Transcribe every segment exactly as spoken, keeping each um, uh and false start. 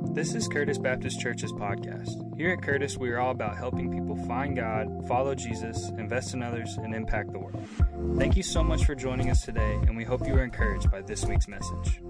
This is Curtis Baptist Church's podcast. Here at Curtis, we are all about helping people find God, follow Jesus, invest in others, and impact the world. Thank you so much for joining us today, and we hope you are encouraged by this week's message.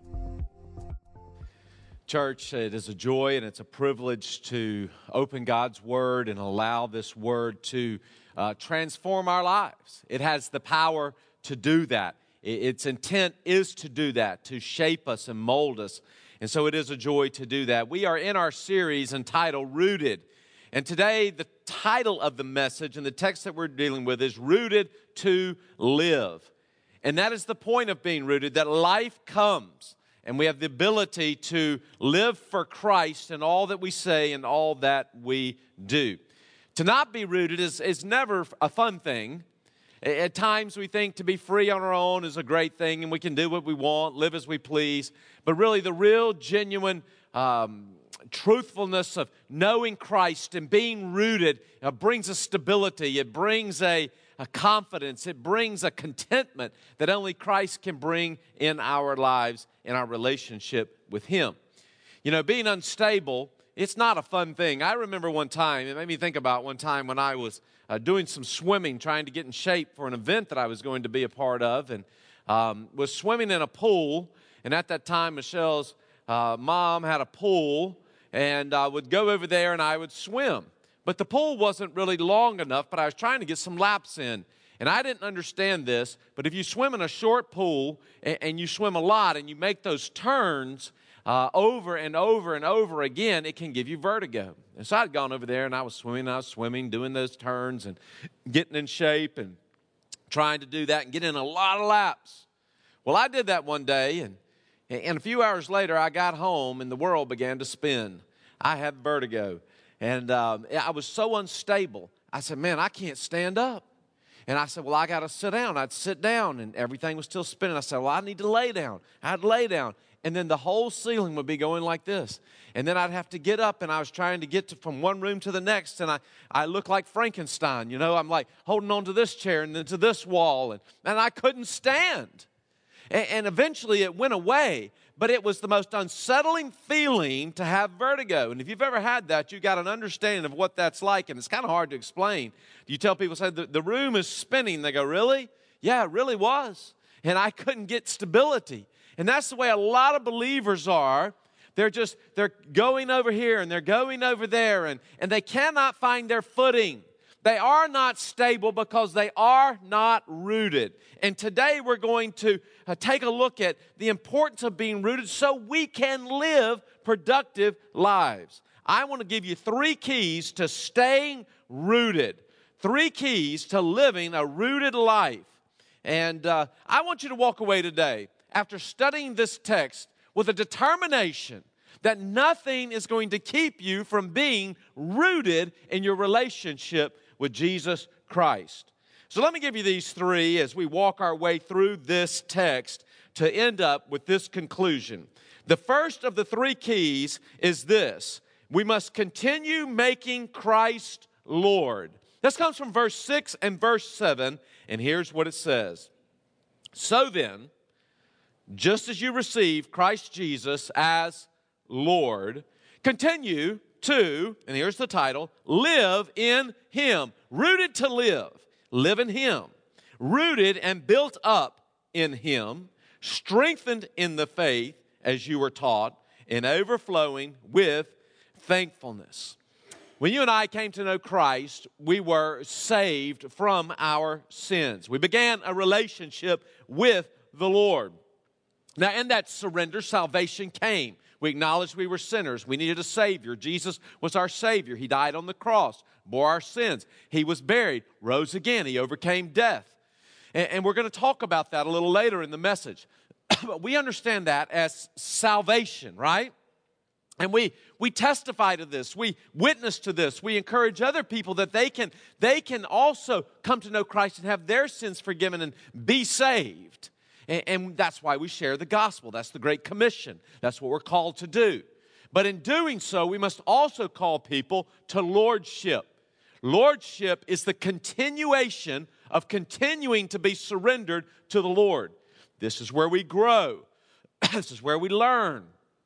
Church, it is a joy and it's a privilege to open God's Word and allow this Word to uh, transform our lives. It has the power to do that. Its intent is to do that, to shape us and mold us. And so it is a joy to do that. We are in our series entitled Rooted. And today the title of the message and the text that we're dealing with is Rooted to Live. And that is the point of being rooted, that life comes and we have the ability to live for Christ in all that we say and all that we do. To not be rooted is, is never a fun thing. At times we think to be free on our own is a great thing and we can do what we want, live as we please. But really the real, genuine um, truthfulness of knowing Christ and being rooted uh, brings a stability. It brings a, a confidence. It brings a contentment that only Christ can bring in our lives, in our relationship with Him. You know, being unstable, it's not a fun thing. I remember one time, it made me think about one time when I was uh, doing some swimming, trying to get in shape for an event that I was going to be a part of, and um, was swimming in a pool. And at that time, Michelle's uh, mom had a pool, and I would go over there and I would swim. But the pool wasn't really long enough, but I was trying to get some laps in. And I didn't understand this, but if you swim in a short pool and, and you swim a lot and you make those turns uh, over and over and over again, it can give you vertigo. And so I'd gone over there and I was swimming, and I was swimming, doing those turns and getting in shape and trying to do that and get in a lot of laps. Well, I did that one day, and And a few hours later, I got home, and the world began to spin. I had vertigo, and um, I was so unstable. I said, man, I can't stand up. And I said, well, I got to sit down. I'd sit down, and everything was still spinning. I said, well, I need to lay down. I'd lay down, and then the whole ceiling would be going like this. And then I'd have to get up, and I was trying to get to, from one room to the next, and I, I looked like Frankenstein. You know, I'm like holding on to this chair and then to this wall, and, and I couldn't stand. And eventually it went away, but it was the most unsettling feeling to have vertigo. And if you've ever had that, you've got an understanding of what that's like, and it's kind of hard to explain. You tell people, say, the, the room is spinning. They go, really? Yeah, it really was. And I couldn't get stability. And that's the way a lot of believers are. They're just, they're going over here and they're going over there, and, and they cannot find their footing. They are not stable because they are not rooted. And today we're going to uh, take a look at the importance of being rooted so we can live productive lives. I want to give you three keys to staying rooted. Three keys to living a rooted life. And uh, I want you to walk away today after studying this text with a determination that nothing is going to keep you from being rooted in your relationship with Jesus Christ. So let me give you these three as we walk our way through this text to end up with this conclusion. The first of the three keys is this: we must continue making Christ Lord. This comes from verse six and verse seven, and here's what it says. So then, just as you receive Christ Jesus as Lord, continue to, and here's the title, live in Him. Rooted to live. Live in Him. Rooted and built up in Him. Strengthened in the faith as you were taught, and overflowing with thankfulness. When you and I came to know Christ, we were saved from our sins. We began a relationship with the Lord. Now, in that surrender, salvation came. We acknowledged we were sinners. We needed a Savior. Jesus was our Savior. He died on the cross, bore our sins. He was buried, rose again. He overcame death. And, and we're going to talk about that a little later in the message. But we understand that as salvation, right? And we we testify to this. We witness to this. We encourage other people that they can, they can also come to know Christ and have their sins forgiven and be saved. And, and that's why we share the gospel. That's the Great Commission. That's what we're called to do. But in doing so, we must also call people to lordship. Lordship is the continuation of continuing to be surrendered to the Lord. This is where we grow. This is where we learn.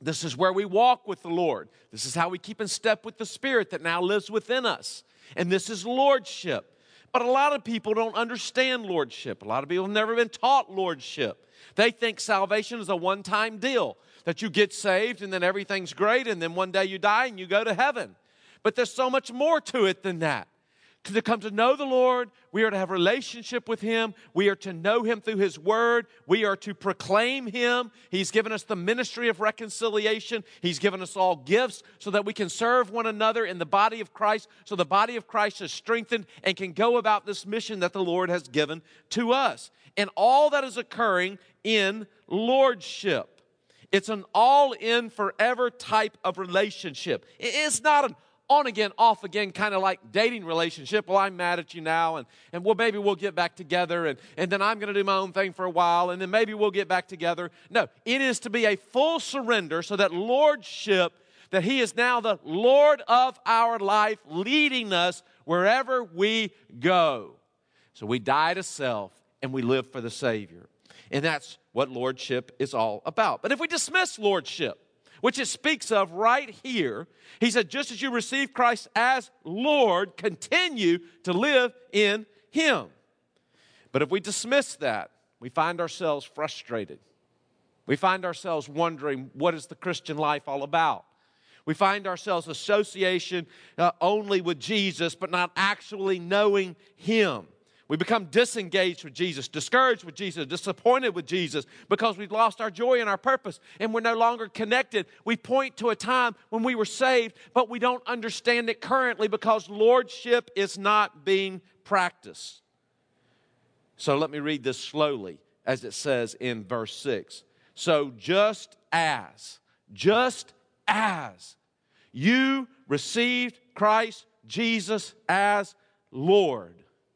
This is where we walk with the Lord. This is how we keep in step with the Spirit that now lives within us. And this is lordship. But a lot of people don't understand lordship. A lot of people have never been taught lordship. They think salvation is a one-time deal, that you get saved and then everything's great and then one day you die and you go to heaven. But there's so much more to it than that. To come to know the Lord, we are to have a relationship with Him. We are to know Him through His Word. We are to proclaim Him. He's given us the ministry of reconciliation. He's given us all gifts so that we can serve one another in the body of Christ, so the body of Christ is strengthened and can go about this mission that the Lord has given to us. And all that is occurring in lordship. It's an all-in forever type of relationship. It's not an on again, off again, kind of like dating relationship. Well, I'm mad at you now, and, and well, maybe we'll get back together, and, and then I'm going to do my own thing for a while, and then maybe we'll get back together. No, it is to be a full surrender so that lordship, that He is now the Lord of our life, leading us wherever we go. So we die to self, and we live for the Savior. And that's what lordship is all about. But if we dismiss lordship, which it speaks of right here, He said, just as you receive Christ as Lord, continue to live in Him. But if we dismiss that, we find ourselves frustrated. We find ourselves wondering, what is the Christian life all about? We find ourselves association uh, only with Jesus, but not actually knowing Him. We become disengaged with Jesus, discouraged with Jesus, disappointed with Jesus because we've lost our joy and our purpose and we're no longer connected. We point to a time when we were saved, but we don't understand it currently because lordship is not being practiced. So let me read this slowly as it says in verse six. So just as, just as you received Christ Jesus as Lord,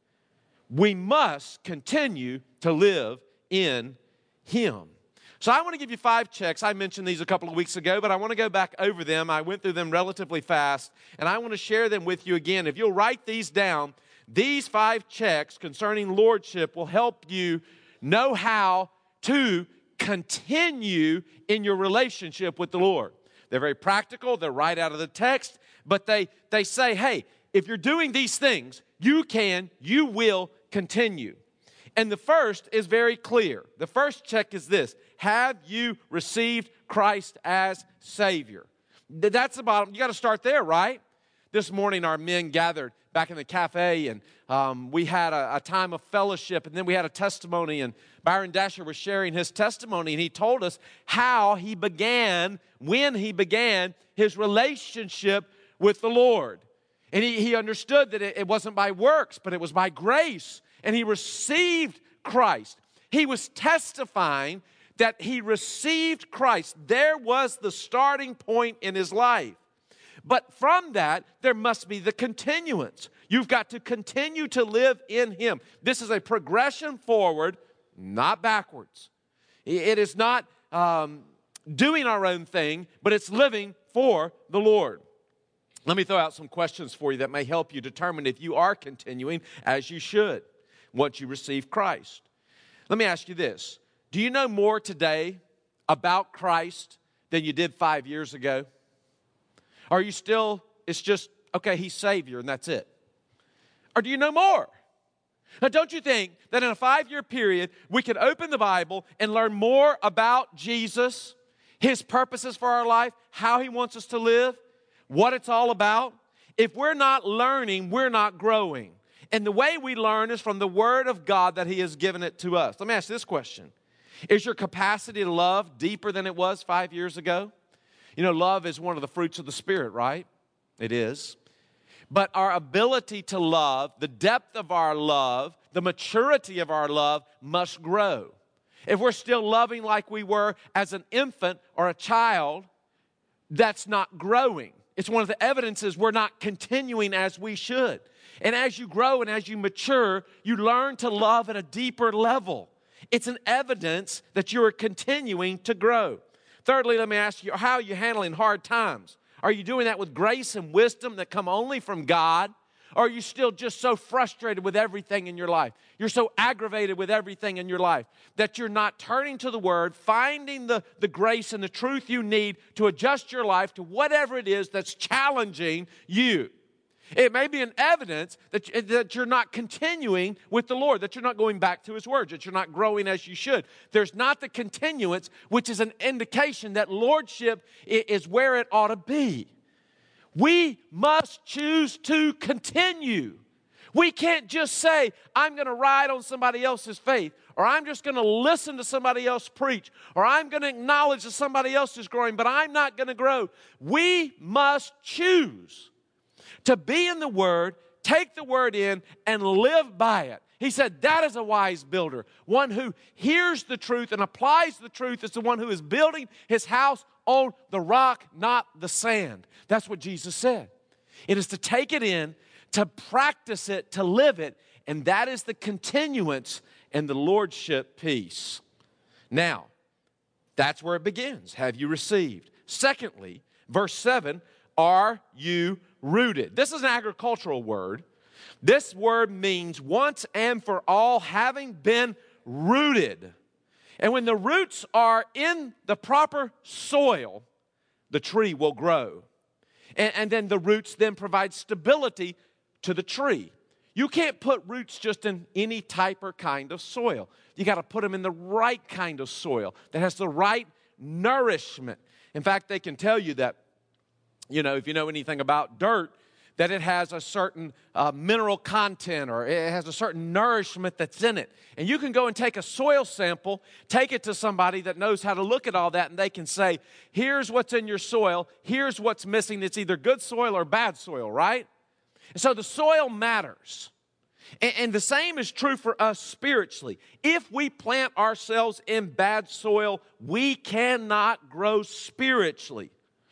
we must continue to live in Him. So I want to give you five checks. I mentioned these a couple of weeks ago, but I want to go back over them. I went through them relatively fast, and I want to share them with you again. If you'll write these down, these five checks concerning lordship will help you know how to continue in your relationship with the Lord. They're very practical. They're right out of the text, but they, they say, hey, if you're doing these things, you can, you will continue. And the first is very clear. The first check is this: have you received Christ as Savior? That's the bottom. You got to start there, right? This morning our men gathered back in the cafe, and um, we had a, a time of fellowship, and then we had a testimony, and Byron Dasher was sharing his testimony, and he told us how he began, when he began his relationship with the Lord. And he, he understood that it, it wasn't by works, but it was by grace. And he received Christ. He was testifying that he received Christ. There was the starting point in his life. But from that, there must be the continuance. You've got to continue to live in Him. This is a progression forward, not backwards. It is not um, doing our own thing, but it's living for the Lord. Let me throw out some questions for you that may help you determine if you are continuing as you should once you receive Christ. Let me ask you this. Do you know more today about Christ than you did five years ago? Are you still, it's just, okay, He's Savior and that's it? Or do you know more? Now, don't you think that in a five-year period, we could open the Bible and learn more about Jesus, His purposes for our life, how He wants us to live, what it's all about? If we're not learning, we're not growing. And the way we learn is from the Word of God that He has given it to us. Let me ask this question. Is your capacity to love deeper than it was five years ago? You know, love is one of the fruits of the Spirit, right? It is. But our ability to love, the depth of our love, the maturity of our love must grow. If we're still loving like we were as an infant or a child, that's not growing. It's one of the evidences we're not continuing as we should. And as you grow and as you mature, you learn to love at a deeper level. It's an evidence that you are continuing to grow. Thirdly, let me ask you, how are you handling hard times? Are you doing that with grace and wisdom that come only from God? Or are you still just so frustrated with everything in your life? You're so aggravated with everything in your life that you're not turning to the Word, finding the, the grace and the truth you need to adjust your life to whatever it is that's challenging you. It may be an evidence that, that you're not continuing with the Lord, that you're not going back to His Word, that you're not growing as you should. There's not the continuance, which is an indication that Lordship is where it ought to be. We must choose to continue. We can't just say, I'm going to ride on somebody else's faith, or I'm just going to listen to somebody else preach, or I'm going to acknowledge that somebody else is growing, but I'm not going to grow. We must choose to be in the Word, take the Word in, and live by it. He said that is a wise builder. One who hears the truth and applies the truth is the one who is building his house on the rock, not the sand. That's what Jesus said. It is to take it in, to practice it, to live it, and that is the continuance and the lordship piece. Now, that's where it begins. Have you received? Secondly, verse seven, are you rooted? This is an agricultural word. This word means once and for all, having been rooted. And when the roots are in the proper soil, the tree will grow. And, and then the roots then provide stability to the tree. You can't put roots just in any type or kind of soil. You got to put them in the right kind of soil that has the right nourishment. In fact, they can tell you that, you know, if you know anything about dirt, that it has a certain uh, mineral content or it has a certain nourishment that's in it. And you can go and take a soil sample, take it to somebody that knows how to look at all that, and they can say, here's what's in your soil, here's what's missing. It's either good soil or bad soil, right? And so the soil matters. And, and the same is true for us spiritually. If we plant ourselves in bad soil, we cannot grow spiritually.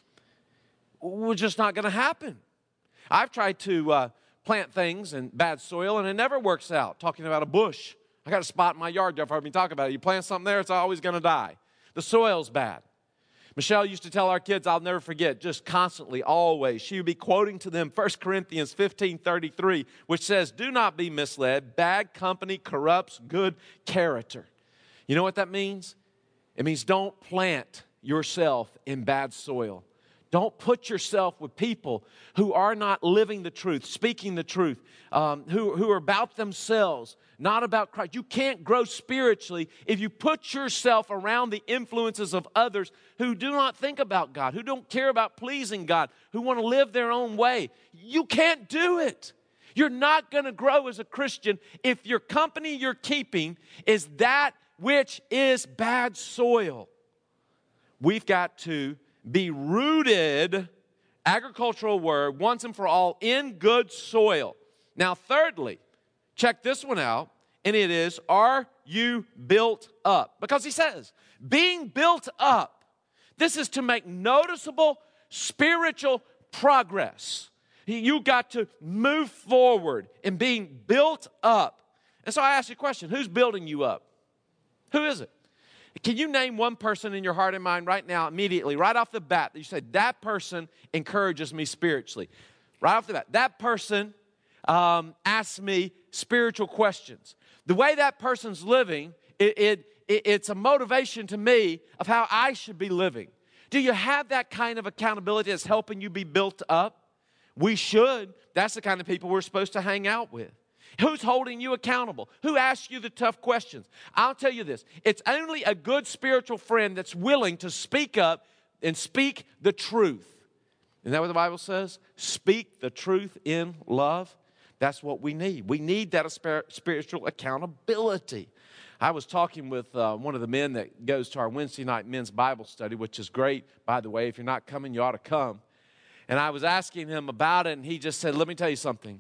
It's just not going to happen. I've tried to uh, plant things in bad soil, and it never works out. Talking about a bush. I got a spot in my yard. You've heard me talk about it. You plant something there, it's always going to die. The soil's bad. Michelle used to tell our kids, I'll never forget, just constantly, always. She would be quoting to them First Corinthians fifteen thirty-three, which says, do not be misled. Bad company corrupts good character. You know what that means? It means don't plant yourself in bad soil. Don't put yourself with people who are not living the truth, speaking the truth, um, who, who are about themselves, not about Christ. You can't grow spiritually if you put yourself around the influences of others who do not think about God, who don't care about pleasing God, who want to live their own way. You can't do it. You're not going to grow as a Christian if your company you're keeping is that which is bad soil. We've got to be rooted, agricultural word, once and for all, in good soil. Now, thirdly, check this one out, and it is, are you built up? Because he says, being built up, this is to make noticeable spiritual progress. You got to move forward in being built up. And so I ask you a question, who's building you up? Who is it? Can you name one person in your heart and mind right now, immediately, right off the bat, that you say, that person encourages me spiritually? Right off the bat, that person um, asks me spiritual questions. The way that person's living, it, it, it, it's a motivation to me of how I should be living. Do you have that kind of accountability that's helping you be built up? We should. That's the kind of people we're supposed to hang out with. Who's holding you accountable? Who asks you the tough questions? I'll tell you this. It's only a good spiritual friend that's willing to speak up and speak the truth. Isn't that what the Bible says? Speak the truth in love. That's what we need. We need that spiritual accountability. I was talking with uh, one of the men that goes to our Wednesday night men's Bible study, which is great, by the way. If you're not coming, you ought to come. And I was asking him about it, and he just said, let me tell you something.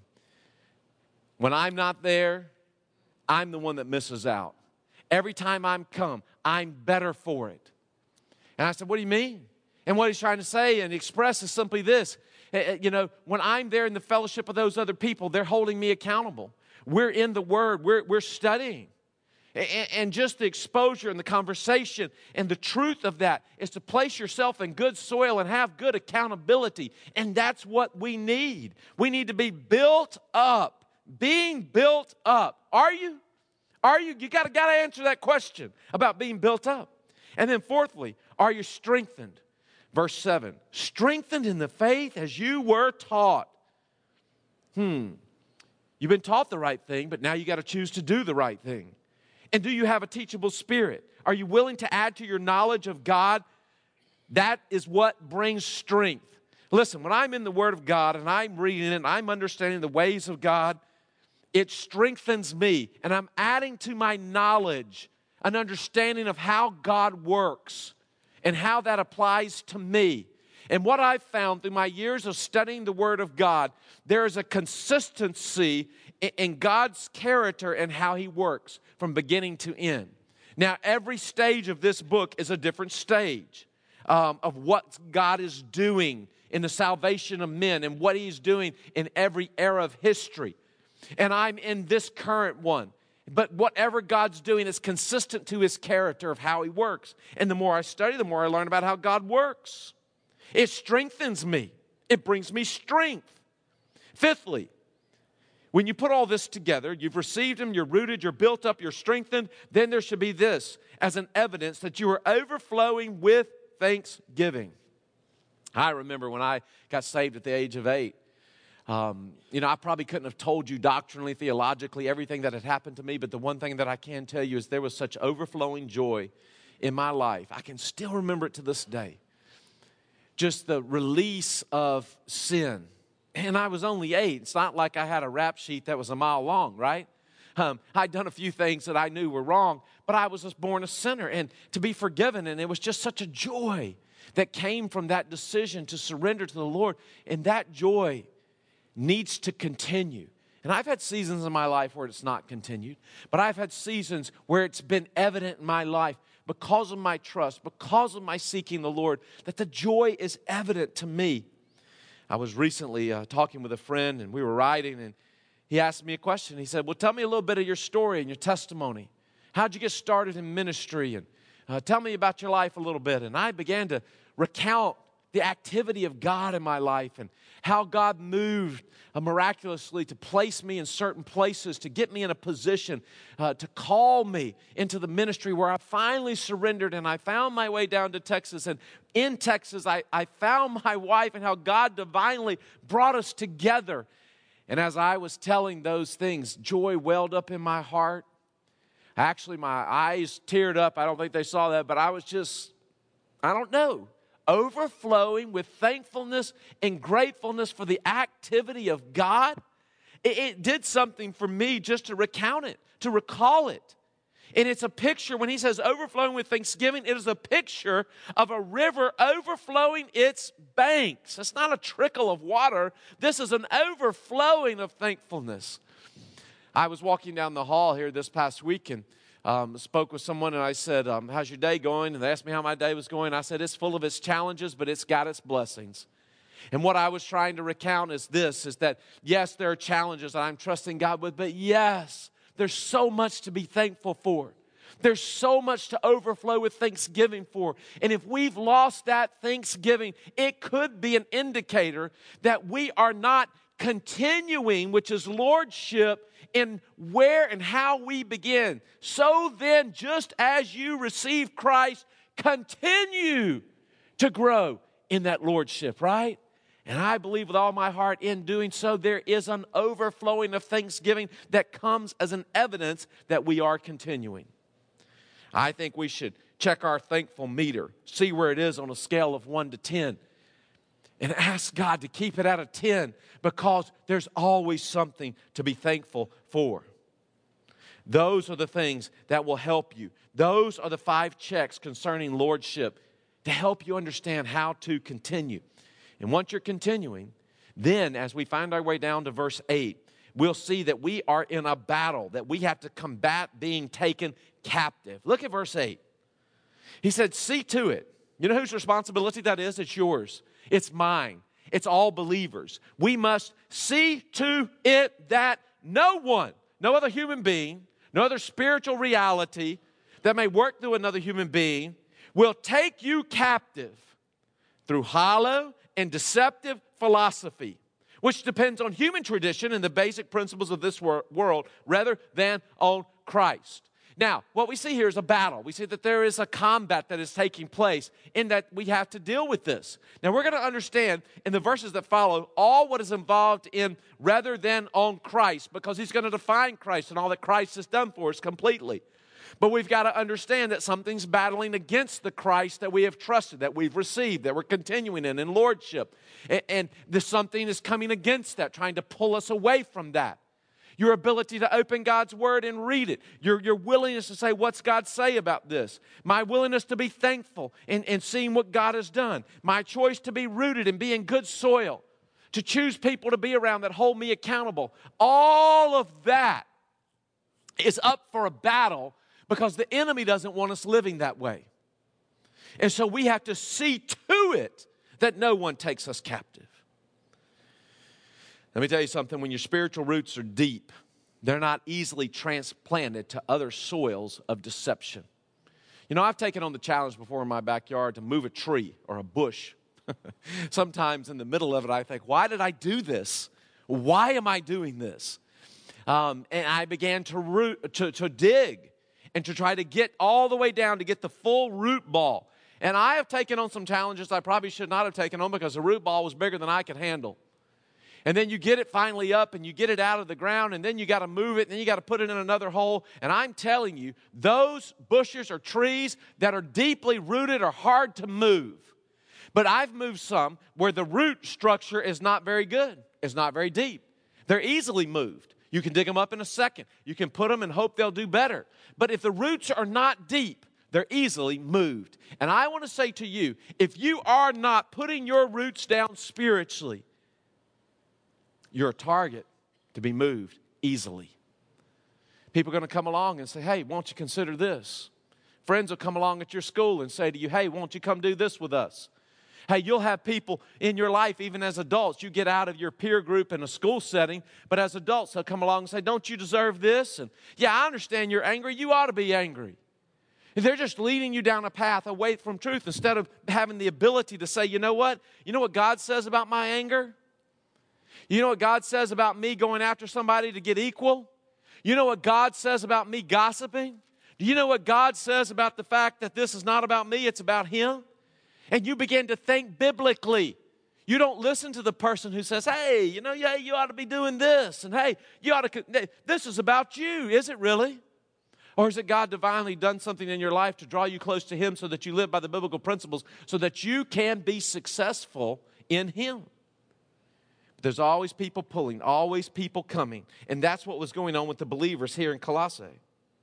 When I'm not there, I'm the one that misses out. Every time I'm come, I'm better for it. And I said, what do you mean? And what he's trying to say and express is simply this. You know, when I'm there in the fellowship of those other people, they're holding me accountable. We're in the Word. We're, we're studying. And, and just the exposure and the conversation and the truth of that is to place yourself in good soil and have good accountability. And that's what we need. We need to be built up, being built up. Are you? Are you? You got to answer that question about being built up. And then fourthly, are you strengthened? Verse seven, strengthened in the faith as you were taught. Hmm. You've been taught the right thing, but now you got to choose to do the right thing. And do you have a teachable spirit? Are you willing to add to your knowledge of God? That is what brings strength. Listen, when I'm in the Word of God and I'm reading it and I'm understanding the ways of God, it strengthens me. And I'm adding to my knowledge an understanding of how God works and how that applies to me. And what I've found through my years of studying the Word of God, there is a consistency in God's character and how He works from beginning to end. Now, every stage of this book is a different stage um, of what God is doing in the salvation of men and what He's doing in every era of history. And I'm in this current one. But whatever God's doing is consistent to His character of how He works. And the more I study, the more I learn about how God works. It strengthens me. It brings me strength. Fifthly, when you put all this together, you've received Him, you're rooted, you're built up, you're strengthened, then there should be this as an evidence that you are overflowing with thanksgiving. I remember when I got saved at the age of eight, um, you know, I probably couldn't have told you doctrinally, theologically, everything that had happened to me, but the one thing that I can tell you is there was such overflowing joy in my life. I can still remember it to this day. Just the release of sin. And I was only eight. It's not like I had a rap sheet that was a mile long, right? Um, I'd done a few things that I knew were wrong, but I was just born a sinner and to be forgiven. And it was just such a joy that came from that decision to surrender to the Lord. And that joy needs to continue. And I've had seasons in my life where it's not continued, but I've had seasons where it's been evident in my life because of my trust, because of my seeking the Lord, that the joy is evident to me. I was recently uh, talking with a friend, and we were riding, and he asked me a question. He said, well, tell me a little bit of your story and your testimony. How'd you get started in ministry? And uh, tell me about your life a little bit. And I began to recount the activity of God in my life and how God moved uh, miraculously to place me in certain places, to get me in a position, uh, to call me into the ministry where I finally surrendered and I found my way down to Texas. And in Texas, I, I found my wife and how God divinely brought us together. And as I was telling those things, joy welled up in my heart. Actually, my eyes teared up. I don't think they saw that, but I was just, I don't know, overflowing with thankfulness and gratefulness for the activity of God. It, it did something for me just to recount it, to recall it. And it's a picture, when he says overflowing with thanksgiving, it is a picture of a river overflowing its banks. It's not a trickle of water. This is an overflowing of thankfulness. I was walking down the hall here this past week and um, spoke with someone, and I said, um, how's your day going? And they asked me how my day was going. I said, it's full of its challenges, but it's got its blessings. And what I was trying to recount is this, is that, yes, there are challenges that I'm trusting God with, but yes, there's so much to be thankful for. There's so much to overflow with thanksgiving for. And if we've lost that thanksgiving, it could be an indicator that we are not continuing, which is lordship, in where and how we begin. So then, just as you receive Christ, continue to grow in that lordship, right? And I believe with all my heart in doing so, there is an overflowing of thanksgiving that comes as an evidence that we are continuing. I think we should check our thankful meter, see where it is on a scale of one to ten, and ask God to keep it at a ten, because there's always something to be thankful for. Those are the things that will help you. Those are the five checks concerning lordship to help you understand how to continue. And once you're continuing, then as we find our way down to verse eight, we'll see that we are in a battle, that we have to combat being taken captive. Look at verse eight. He said, see to it. You know whose responsibility that is? It's yours. It's mine. It's all believers. We must see to it that no one, no other human being, no other spiritual reality that may work through another human being will take you captive through hollow and deceptive philosophy, which depends on human tradition and the basic principles of this wor- world rather than on Christ. Now, what we see here is a battle. We see that there is a combat that is taking place in that we have to deal with this. Now, we're going to understand in the verses that follow all what is involved in rather than on Christ, because he's going to define Christ and all that Christ has done for us completely. But we've got to understand that something's battling against the Christ that we have trusted, that we've received, that we're continuing in, in lordship. And, and this something is coming against that, trying to pull us away from that. Your ability to open God's Word and read it. Your, your willingness to say, what's God say about this? My willingness to be thankful and, and seeing what God has done. My choice to be rooted and be in good soil. To choose people to be around that hold me accountable. All of that is up for a battle because the enemy doesn't want us living that way. And so we have to see to it that no one takes us captive. Let me tell you something, when your spiritual roots are deep, they're not easily transplanted to other soils of deception. You know, I've taken on the challenge before in my backyard to move a tree or a bush. Sometimes in the middle of it, I think, why did I do this? Why am I doing this? Um, and I began to root, to, to dig and to try to get all the way down to get the full root ball. And I have taken on some challenges I probably should not have taken on because the root ball was bigger than I could handle. And then you get it finally up and you get it out of the ground and then you got to move it and then you got to put it in another hole. And I'm telling you, those bushes or trees that are deeply rooted are hard to move. But I've moved some where the root structure is not very good. It's not very deep. They're easily moved. You can dig them up in a second. You can put them and hope they'll do better. But if the roots are not deep, they're easily moved. And I want to say to you, if you are not putting your roots down spiritually, you're a target to be moved easily. People are going to come along and say, hey, won't you consider this? Friends will come along at your school and say to you, hey, won't you come do this with us? Hey, you'll have people in your life, even as adults, you get out of your peer group in a school setting, but as adults, they'll come along and say, don't you deserve this? And yeah, I understand you're angry. You ought to be angry. They're just leading you down a path away from truth instead of having the ability to say, you know what? You know what God says about my anger? You know what God says about me going after somebody to get equal? You know what God says about me gossiping? Do you know what God says about the fact that this is not about me, it's about Him? And you begin to think biblically. You don't listen to the person who says, hey, you know, yeah, you ought to be doing this. And hey, you ought to, this is about you. Is it really? Or has it God divinely done something in your life to draw you close to Him so that you live by the biblical principles so that you can be successful in Him? There's always people pulling, always people coming. And that's what was going on with the believers here in Colossae.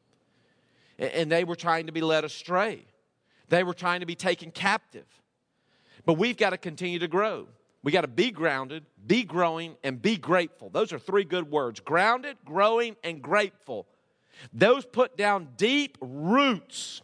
And they were trying to be led astray. They were trying to be taken captive. But we've got to continue to grow. We got to be grounded, be growing, and be grateful. Those are three good words. Grounded, growing, and grateful. Those put down deep roots.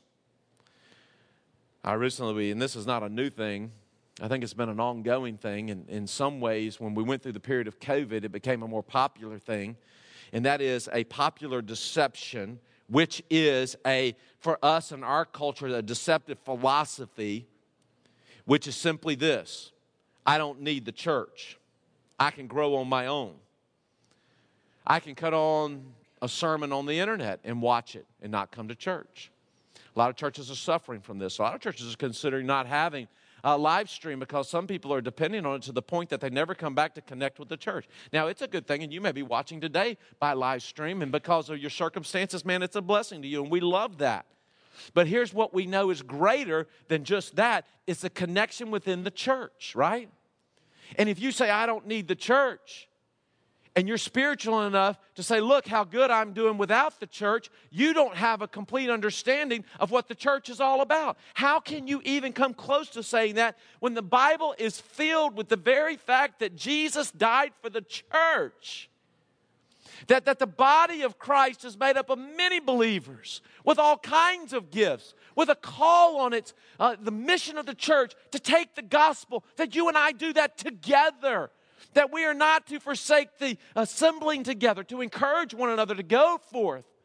I recently, and this is not a new thing, I think it's been an ongoing thing. And in some ways, when we went through the period of COVID, it became a more popular thing. And that is a popular deception, which is a, for us in our culture, a deceptive philosophy, which is simply this: I don't need the church. I can grow on my own. I can cut on a sermon on the internet and watch it and not come to church. A lot of churches are suffering from this. A lot of churches are considering not having a live stream because some people are depending on it to the point that they never come back to connect with the church. Now, it's a good thing, and you may be watching today by live stream, and because of your circumstances, man, it's a blessing to you, and we love that. But here's what we know is greater than just that. It's a connection within the church, right? And if you say, I don't need the church, and you're spiritual enough to say, look how good I'm doing without the church, you don't have a complete understanding of what the church is all about. How can you even come close to saying that when the Bible is filled with the very fact that Jesus died for the church? That, that the body of Christ is made up of many believers with all kinds of gifts, with a call on it, uh, the mission of the church to take the gospel, that you and I do that together. That we are not to forsake the assembling together, to encourage one another to go forth.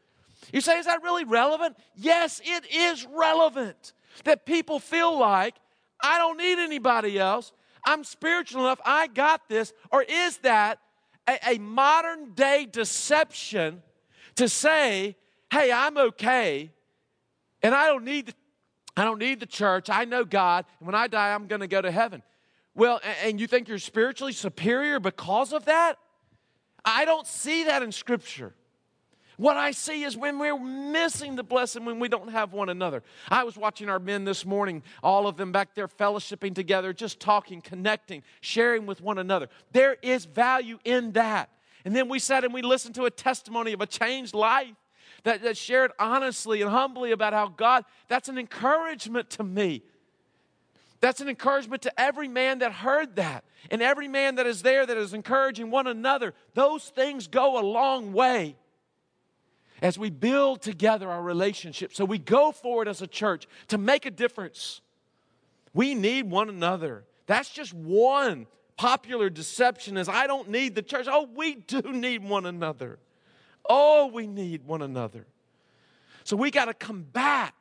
You say, is that really relevant? Yes, it is relevant. That people feel like, I don't need anybody else. I'm spiritual enough. I got this. Or is that a, a modern day deception to say, hey, I'm okay, and I don't need the, I don't need the church. I know God, and when I die, I'm going to go to heaven. Well, and, and you think you're spiritually superior because of that? I don't see that in Scripture. What I see is when we're missing the blessing when we don't have one another. I was watching our men this morning, all of them back there fellowshipping together, just talking, connecting, sharing with one another. There is value in that. And then we sat and we listened to a testimony of a changed life that, that shared honestly and humbly about how God, that's an encouragement to me. That's an encouragement to every man that heard that. And every man that is there that is encouraging one another. Those things go a long way as we build together our relationship. So we go forward as a church to make a difference. We need one another. That's just one popular deception is I don't need the church. Oh, we do need one another. Oh, we need one another. So we got to combat,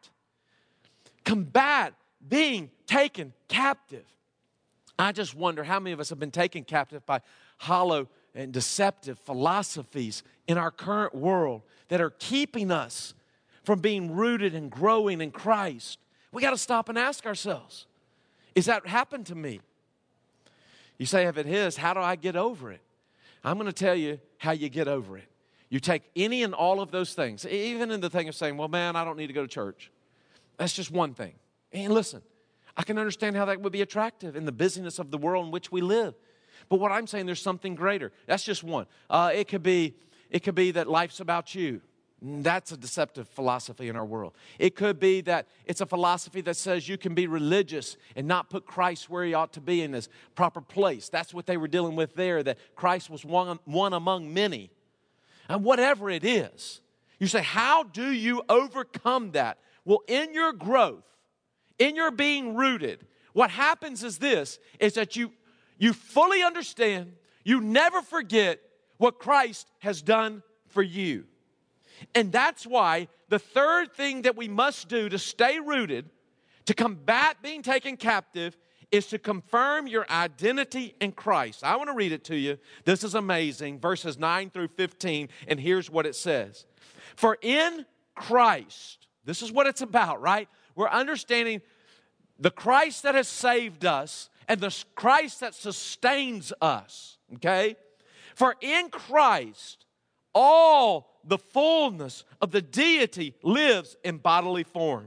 combat being taken captive. I just wonder how many of us have been taken captive by hollow and deceptive philosophies in our current world that are keeping us from being rooted and growing in Christ. We got to stop and ask ourselves, is that happened to me? You say, if it is, how do I get over it? I'm going to tell you how you get over it. You take any and all of those things, even in the thing of saying, well, man, I don't need to go to church. That's just one thing. And listen, I can understand how that would be attractive in the busyness of the world in which we live. But what I'm saying, there's something greater. That's just one. Uh, it could be, it could be that life's about you. That's a deceptive philosophy in our world. It could be that it's a philosophy that says you can be religious and not put Christ where he ought to be in his proper place. That's what they were dealing with there, that Christ was one, one among many. And whatever it is, you say, how do you overcome that? Well, in your growth, in your being rooted, what happens is this, is that you, you fully understand, you never forget what Christ has done for you. And that's why the third thing that we must do to stay rooted, to combat being taken captive, is to confirm your identity in Christ. I want to read it to you. This is amazing. Verses nine through fifteen, and here's what it says. For in Christ, this is what it's about, right? We're understanding the Christ that has saved us and the Christ that sustains us, okay? For in Christ, all the fullness of the deity lives in bodily form.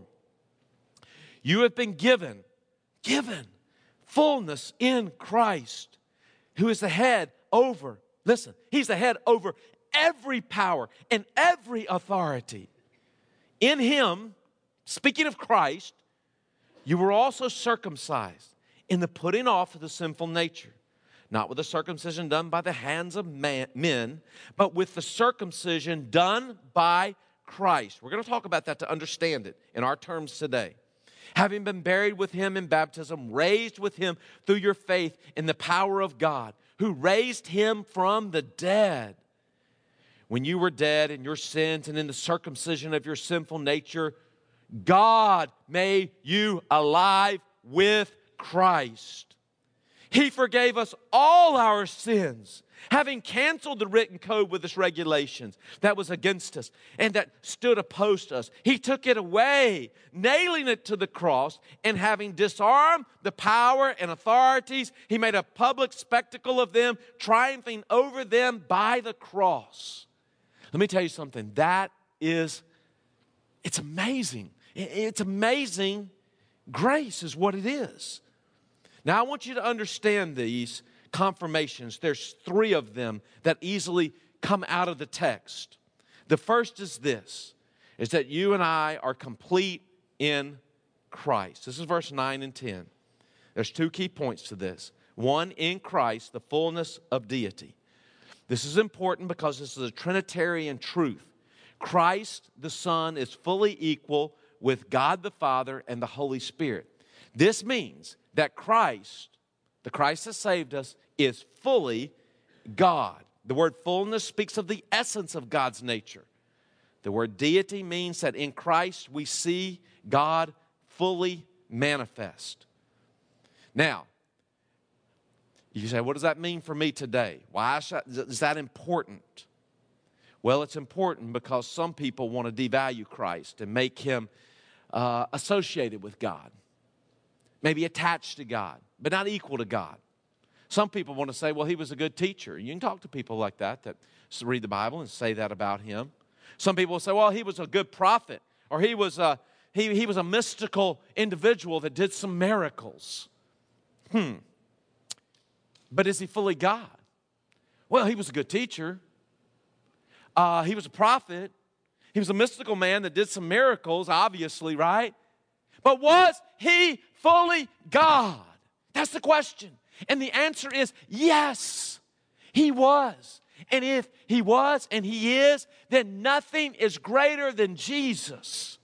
You have been given, given fullness in Christ, who is the head over, listen, he's the head over every power and every authority. In him, speaking of Christ, you were also circumcised in the putting off of the sinful nature. Not with the circumcision done by the hands of man, men, but with the circumcision done by Christ. We're going to talk about that to understand it in our terms today. Having been buried with him in baptism, raised with him through your faith in the power of God, who raised him from the dead. When you were dead in your sins and in the circumcision of your sinful nature, God made you alive with Christ. He forgave us all our sins, having canceled the written code with its regulations that was against us and that stood opposed to us. He took it away, nailing it to the cross, and having disarmed the power and authorities, he made a public spectacle of them, triumphing over them by the cross. Let me tell you something. That is, it's amazing. It's amazing grace is what it is. Now, I want you to understand these confirmations. There's three of them that easily come out of the text. The first is this, is that you and I are complete in Christ. This is verse nine and ten. There's two key points to this. One, in Christ, the fullness of deity. This is important because this is a Trinitarian truth. Christ, the Son, is fully equal with God the Father and the Holy Spirit. This means that Christ, the Christ that saved us, is fully God. The word fullness speaks of the essence of God's nature. The word deity means that in Christ we see God fully manifest. Now, you say, what does that mean for me today? Why is that important? Well, it's important because some people want to devalue Christ and make him uh, associated with God, maybe attached to God, but not equal to God. Some people want to say, well, he was a good teacher. You can talk to people like that that read the Bible and say that about him. Some people will say, well, he was a good prophet, or he was a, he, he was a mystical individual that did some miracles. Hmm. But is he fully God? Well, he was a good teacher. Uh, he was a prophet. He was a mystical man that did some miracles, obviously, right? But was he fully God? That's the question. And the answer is yes, he was. And if he was and he is, then nothing is greater than Jesus.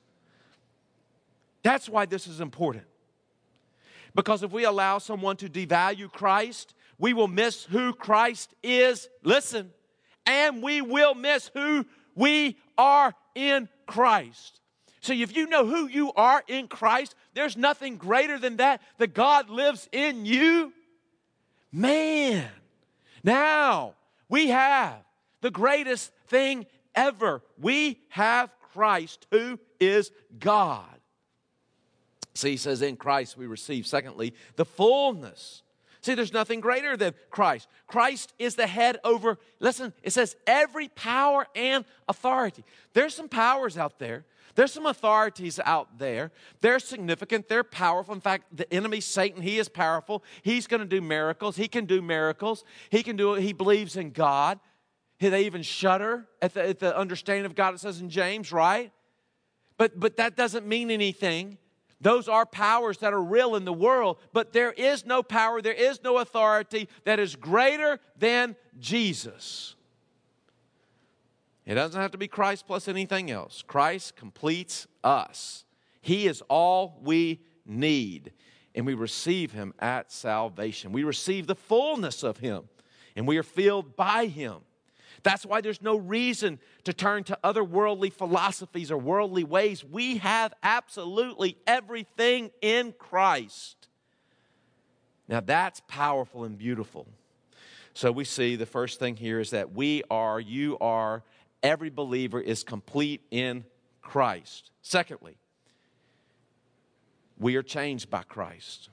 That's why this is important. Because if we allow someone to devalue Christ, we will miss who Christ is. Listen, and we will miss who we are in Christ. So if you know who you are in Christ, there's nothing greater than that, that God lives in you. Man, now we have the greatest thing ever. We have Christ, who is God. See, he says in Christ we receive, secondly, the fullness. See, there's nothing greater than Christ. Christ is the head over, listen, it says every power and authority. There's some powers out there. There's some authorities out there. They're significant. They're powerful. In fact, the enemy, Satan, he is powerful. He's going to do miracles. He can do miracles. He can do it. He believes in God. They even shudder at the, at the understanding of God, it says in James, right? But, but that doesn't mean anything. Those are powers that are real in the world, but there is no power, there is no authority that is greater than Jesus. It doesn't have to be Christ plus anything else. Christ completes us. He is all we need, and we receive him at salvation. We receive the fullness of him, and we are filled by him. That's why there's no reason to turn to other worldly philosophies or worldly ways. We have absolutely everything in Christ. Now that's powerful and beautiful. So we see the first thing here is that we are, you are, every believer is complete in Christ. Secondly, we are changed by Christ.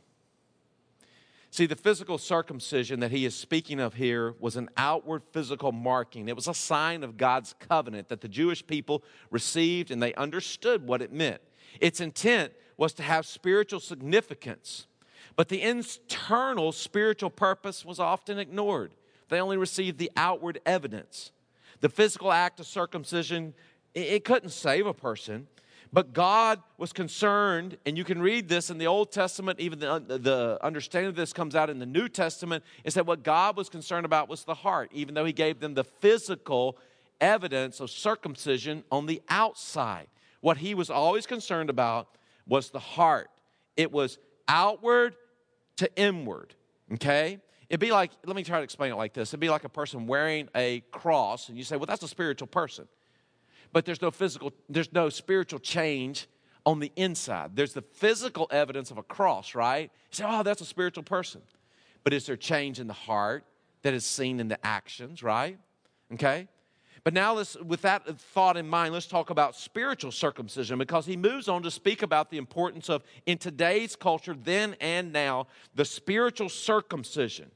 See, the physical circumcision that he is speaking of here was an outward physical marking. It was a sign of God's covenant that the Jewish people received, and they understood what it meant. Its intent was to have spiritual significance, but the internal spiritual purpose was often ignored. They only received the outward evidence. The physical act of circumcision, it couldn't save a person. But God was concerned, and you can read this in the Old Testament, even the, the understanding of this comes out in the New Testament, is that what God was concerned about was the heart, even though he gave them the physical evidence of circumcision on the outside. What he was always concerned about was the heart. It was outward to inward, okay? It'd be like, let me try to explain it like this. It'd be like a person wearing a cross, and you say, well, that's a spiritual person. But there's no physical, there's no spiritual change on the inside. There's the physical evidence of a cross, right? You say, oh, that's a spiritual person. But is there change in the heart that is seen in the actions, right? Okay? But now let's, with that thought in mind, let's talk about spiritual circumcision, because he moves on to speak about the importance of, in today's culture, then and now, the spiritual circumcision.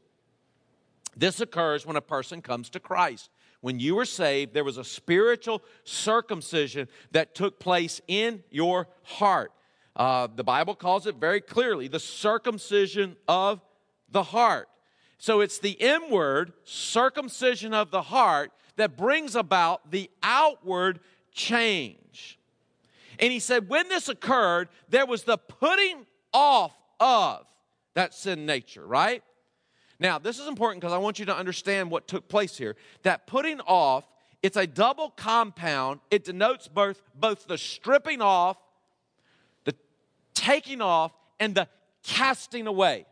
This occurs when a person comes to Christ. When you were saved, there was a spiritual circumcision that took place in your heart. Uh, the Bible calls it very clearly the circumcision of the heart. So it's the inward circumcision of the heart that brings about the outward change. And he said when this occurred, there was the putting off of that sin nature, right? Now, this is important because I want you to understand what took place here. That putting off, it's a double compound. It denotes both, both the stripping off, the taking off, and the casting away.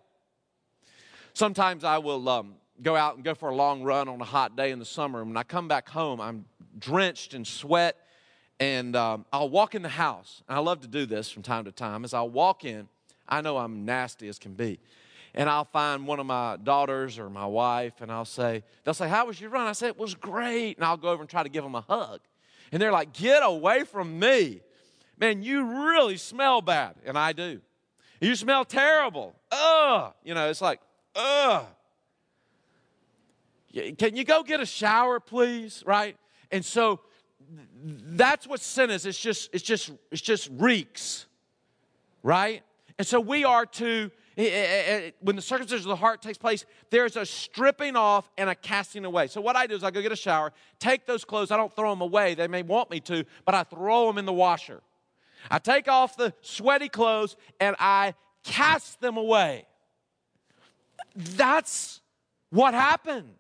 Sometimes I will um, go out and go for a long run on a hot day in the summer. And when I come back home, I'm drenched in sweat, And um, I'll walk in the house. And I love to do this from time to time. As I'll walk in, I know I'm nasty as can be. And I'll find one of my daughters or my wife, and I'll say, they'll say, how was your run? I say, it was great. And I'll go over and try to give them a hug. And they're like, get away from me. Man, you really smell bad. And I do. You smell terrible. Ugh. You know, it's like, ugh. Can you go get a shower, please? Right? And so that's what sin is. It's just, it's just, it's just reeks. Right? And so we are to, when the circumcision of the heart takes place, there's a stripping off and a casting away. So what I do is I go get a shower, take those clothes. I don't throw them away. They may want me to, but I throw them in the washer. I take off the sweaty clothes and I cast them away. That's what happened.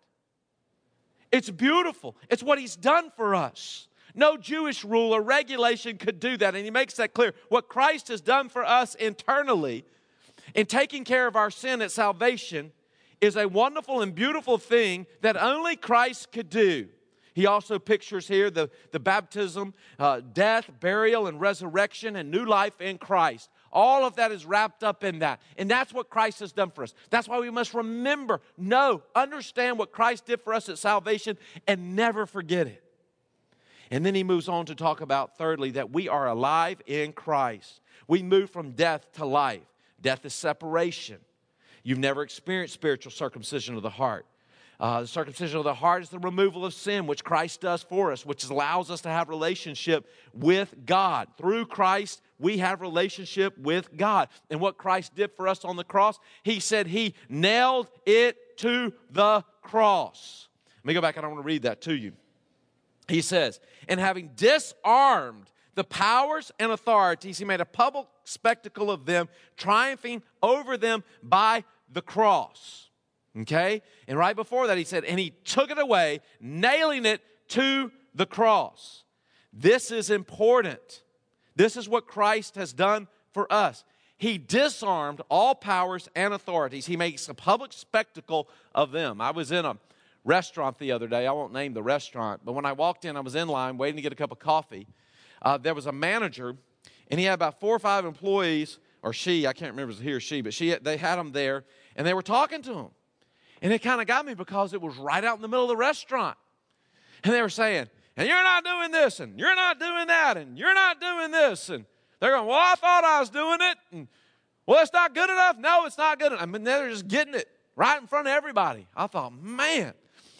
It's beautiful. It's what he's done for us. No Jewish rule or regulation could do that. And he makes that clear. What Christ has done for us internally in taking care of our sin at salvation is a wonderful and beautiful thing that only Christ could do. He also pictures here the, the baptism, uh, death, burial, and resurrection, and new life in Christ. All of that is wrapped up in that. And that's what Christ has done for us. That's why we must remember, know, understand what Christ did for us at salvation, and never forget it. And then he moves on to talk about, thirdly, that we are alive in Christ. We move from death to life. Death is separation. You've never experienced spiritual circumcision of the heart. Uh, the circumcision of the heart is the removal of sin, which Christ does for us, which allows us to have relationship with God. Through Christ, we have relationship with God. And what Christ did for us on the cross, he said he nailed it to the cross. Let me go back and I want to read that to you. He says, and having disarmed the powers and authorities, he made a public spectacle of them, triumphing over them by the cross. Okay? And right before that he said, and he took it away, nailing it to the cross. This is important. This is what Christ has done for us. He disarmed all powers and authorities. He makes a public spectacle of them. I was in a restaurant the other day. I won't name the restaurant, but when I walked in, I was in line waiting to get a cup of coffee. Uh, there was a manager, and he had about four or five employees, or she, I can't remember if it was he or she, but she, they had them there, and they were talking to him. And it kind of got me because it was right out in the middle of the restaurant. And they were saying, and you're not doing this, and you're not doing that, and you're not doing this. And they're going, well, I thought I was doing it. And, well, it's not good enough. No, it's not good enough. I mean, they're just getting it right in front of everybody. I thought, man,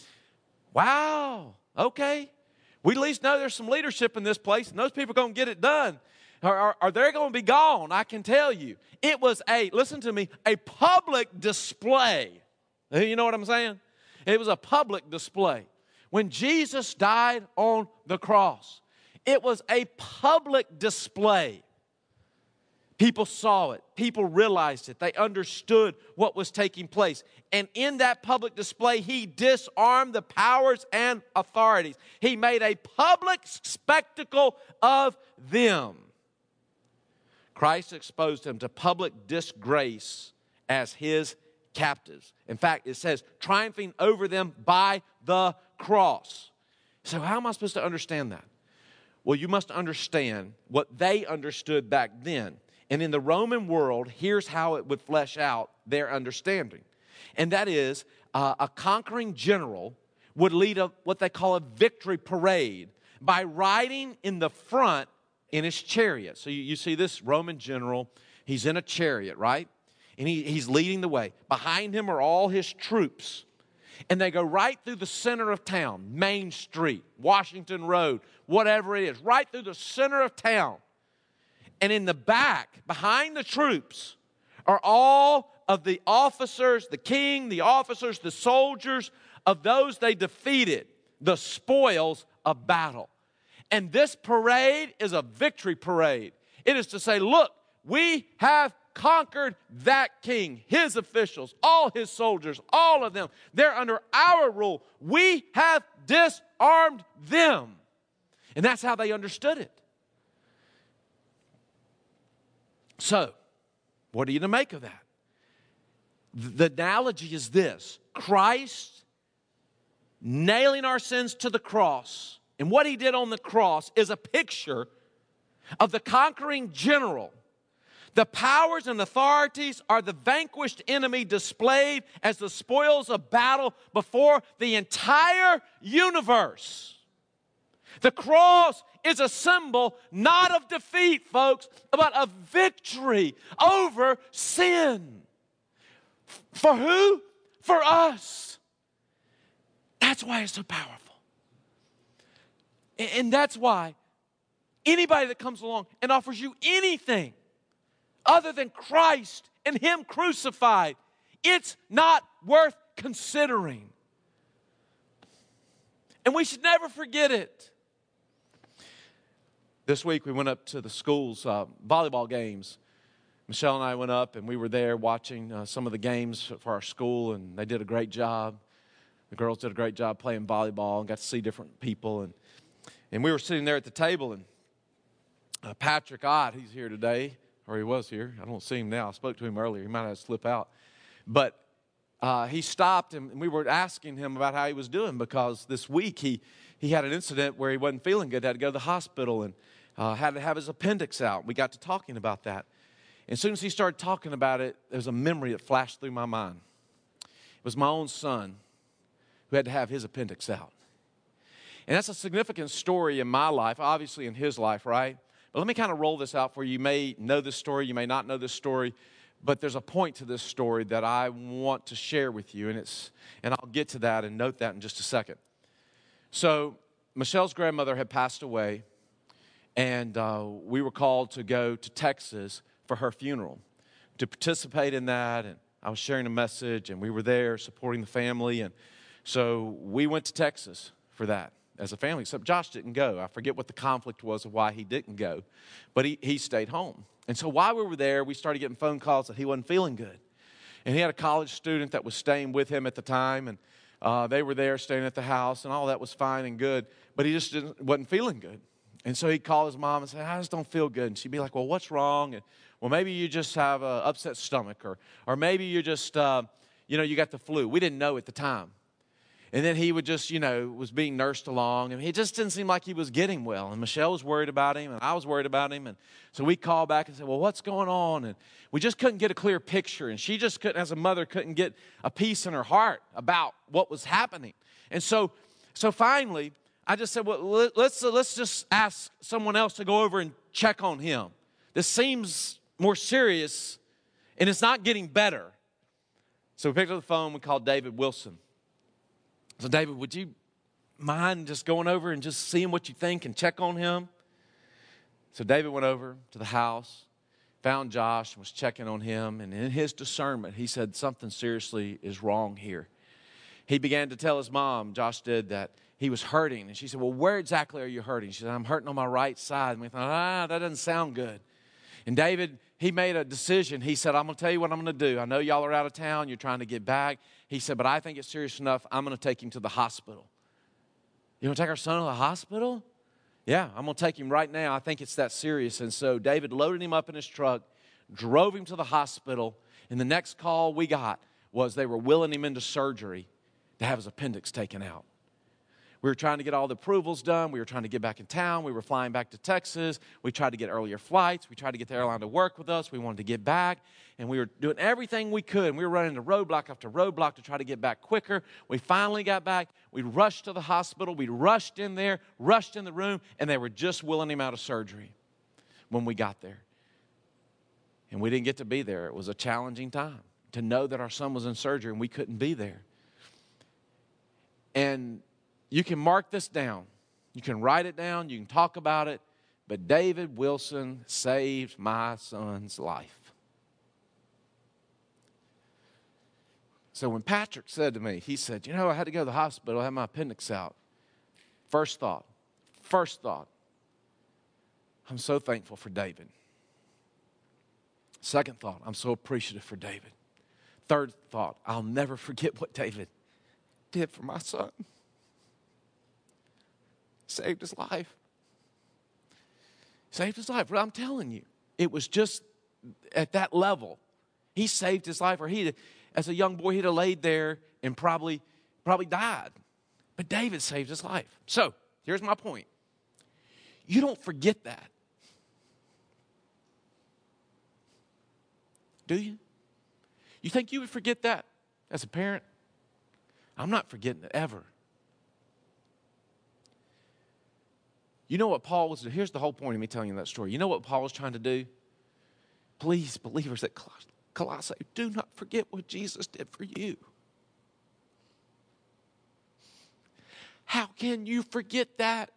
wow, okay. We at least know there's some leadership in this place, and those people are going to get it done. Or, or, or they're going to be gone, I can tell you. It was a, listen to me, a public display. You know what I'm saying? It was a public display. When Jesus died on the cross, it was a public display. People saw it. People realized it. They understood what was taking place. And in that public display, he disarmed the powers and authorities. He made a public spectacle of them. Christ exposed them to public disgrace as his captives. In fact, it says, triumphing over them by the cross. So how am I supposed to understand that? Well, you must understand what they understood back then. And in the Roman world, here's how it would flesh out their understanding. And that is, uh, a conquering general would lead a, what they call a victory parade by riding in the front in his chariot. So you, you see this Roman general, he's in a chariot, right? And he, he's leading the way. Behind him are all his troops. And they go right through the center of town, Main Street, Washington Road, whatever it is, right through the center of town. And in the back, behind the troops, are all of the officers, the king, the officers, the soldiers of those they defeated, the spoils of battle. And this parade is a victory parade. It is to say, look, we have conquered that king, his officials, all his soldiers, all of them. They're under our rule. We have disarmed them. And that's how they understood it. So, what are you to make of that? The analogy is this: Christ nailing our sins to the cross And what he did on the cross is a picture of the conquering general. The powers and authorities are the vanquished enemy displayed as the spoils of battle before the entire universe. The cross is a symbol not of defeat, folks, but of victory over sin. For who? For us. That's why it's so powerful. And that's why anybody that comes along and offers you anything other than Christ and Him crucified, it's not worth considering. And we should never forget it. This week we went up to the school's uh, volleyball games. Michelle and I went up and we were there watching uh, some of the games for our school, and they did a great job. The girls did a great job playing volleyball and got to see different people. And, and we were sitting there at the table, and uh, Patrick Ott, he's here today, or he was here. I don't see him now. I spoke to him earlier. He might have slipped out. But uh, he stopped, and we were asking him about how he was doing, because this week he, he had an incident where he wasn't feeling good, had to go to the hospital, and uh, had to have his appendix out. We got to talking about that. And as soon as he started talking about it, there was a memory that flashed through my mind. It was my own son who had to have his appendix out. And that's a significant story in my life, obviously in his life, right? But let me kind of roll this out for you. You may know this story, you may not know this story, but there's a point to this story that I want to share with you, and it's and I'll get to that and note that in just a second. So Michelle's grandmother had passed away, and uh, we were called to go to Texas for her funeral, to participate in that, and I was sharing a message, and we were there supporting the family, and so we went to Texas for that as a family, except Josh didn't go. I forget what the conflict was of why he didn't go, but he, he stayed home. And so while we were there, we started getting phone calls that he wasn't feeling good. And he had a college student that was staying with him at the time, and uh, they were there staying at the house, and all that was fine and good, but he just didn't, wasn't feeling good. And so he'd call his mom and say, I just don't feel good. And she'd be like, well, what's wrong? And, well, maybe you just have an upset stomach, or, or maybe you just, uh, you know, you got the flu. We didn't know at the time. And then he would just, you know, was being nursed along. And it just didn't seem like he was getting well. And Michelle was worried about him, and I was worried about him. And so we called back and said, well, what's going on? And we just couldn't get a clear picture. And she just couldn't, as a mother, couldn't get a peace in her heart about what was happening. And so so finally, I just said, well, let's, let's just ask someone else to go over and check on him. This seems more serious, and it's not getting better. So we picked up the phone. We called David Wilson. So, David, would you mind just going over and just seeing what you think and check on him? So David went over to the house, found Josh, and was checking on him. And in his discernment, he said something seriously is wrong here. He began to tell his mom, Josh did, that he was hurting. And she said, well, where exactly are you hurting? She said, I'm hurting on my right side. And we thought, ah, that doesn't sound good. And David, he made a decision. He said, I'm going to tell you what I'm going to do. I know y'all are out of town. You're trying to get back. He said, but I think it's serious enough. I'm going to take him to the hospital. You want to take our son to the hospital? Yeah, I'm going to take him right now. I think it's that serious. And so David loaded him up in his truck, drove him to the hospital. And the next call we got was they were willing him into surgery to have his appendix taken out. We were trying to get all the approvals done. We were trying to get back in town. We were flying back to Texas. We tried to get earlier flights. We tried to get the airline to work with us. We wanted to get back. And we were doing everything we could. And we were running into roadblock after roadblock to try to get back quicker. We finally got back. We rushed to the hospital. We rushed in there, rushed in the room, and they were just willing him out of surgery when we got there. And we didn't get to be there. It was a challenging time to know that our son was in surgery and we couldn't be there. And you can mark this down. You can write it down. You can talk about it. But David Wilson saved my son's life. So when Patrick said to me, he said, you know, I had to go to the hospital. I had my appendix out. First thought, first thought, I'm so thankful for David. Second thought, I'm so appreciative for David. Third thought, I'll never forget what David did for my son. Saved his life. Saved his life. Well, I'm telling you, it was just at that level. He saved his life, or he, as a young boy, he'd have laid there and probably, probably died. But David saved his life. So, here's my point. You don't forget that. Do you? You think you would forget that as a parent? I'm not forgetting it ever. You know what Paul was, here's the whole point of me telling you that story. You know what Paul was trying to do? Please, believers at Colossae, do not forget what Jesus did for you. How can you forget that?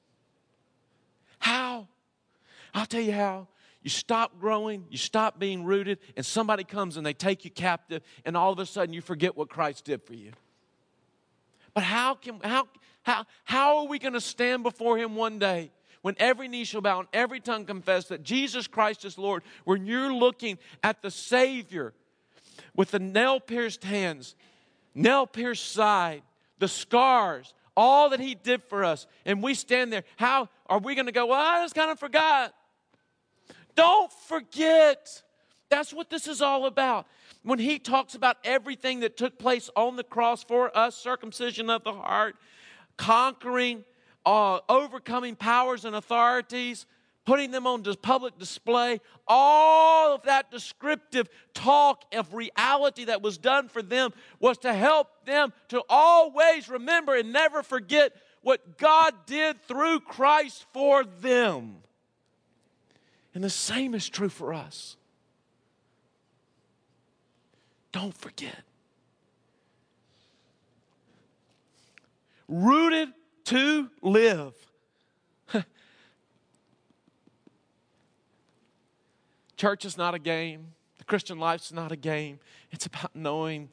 How? I'll tell you how. You stop growing, you stop being rooted, and somebody comes and they take you captive, and all of a sudden you forget what Christ did for you. But how can how how how are we going to stand before Him one day when every knee shall bow and every tongue confess that Jesus Christ is Lord? When you're looking at the Savior with the nail-pierced hands, nail-pierced side, the scars, all that He did for us, and we stand there. How are we going to go, well, I just kind of forgot? Don't forget. That's what this is all about. When He talks about everything that took place on the cross for us, circumcision of the heart, conquering, uh, overcoming powers and authorities, putting them on public display, all of that descriptive talk of reality that was done for them was to help them to always remember and never forget what God did through Christ for them. And the same is true for us. Don't forget. Rooted to live. Church is not a game. The Christian life is not a game. It's about knowing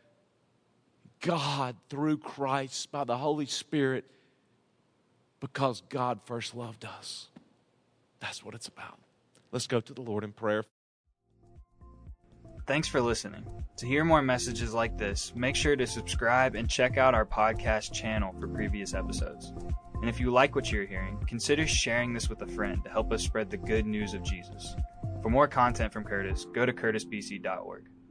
God through Christ by the Holy Spirit because God first loved us. That's what it's about. Let's go to the Lord in prayer. Thanks for listening. To hear more messages like this, make sure to subscribe and check out our podcast channel for previous episodes. And if you like what you're hearing, consider sharing this with a friend to help us spread the good news of Jesus. For more content from Curtis, go to curtis b c dot org.